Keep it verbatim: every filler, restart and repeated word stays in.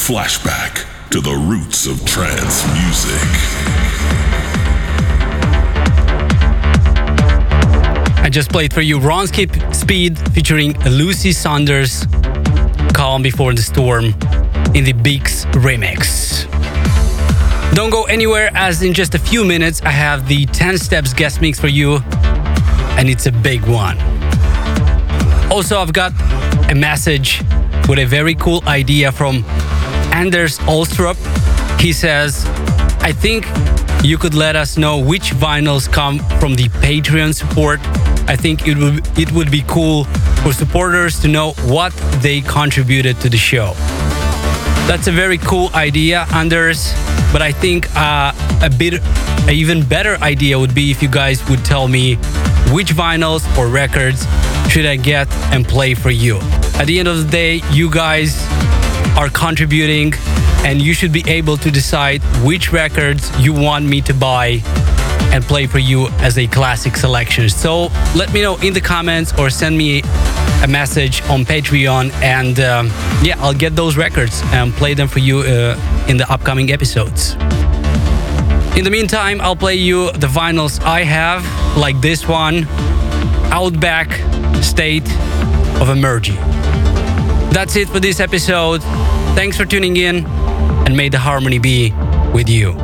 Flashback to the roots of trance music. I just played for you Ron Skip Speed featuring Lucy Saunders, Calm Before the Storm in the Beaks remix. Don't go anywhere, as in just a few minutes I have the ten Steps guest mix for you, and it's a big one. Also, I've got a message with a very cool idea from Anders Olstrup. He says, I think you could let us know which vinyls come from the Patreon support. I think it would it would be cool for supporters to know what they contributed to the show. That's a very cool idea, Anders, but I think uh, a bit, an even better idea would be if you guys would tell me which vinyls or records should I get and play for you. At the end of the day, you guys are contributing, and you should be able to decide which records you want me to buy and play for you as a classic selection. So let me know in the comments or send me a message on Patreon, and um, yeah, I'll get those records and play them for you uh, in the upcoming episodes. In the meantime, I'll play you the vinyls I have, like this one, Outback State of Emergy. That's it for this episode. Thanks for tuning in, and may the harmony be with you.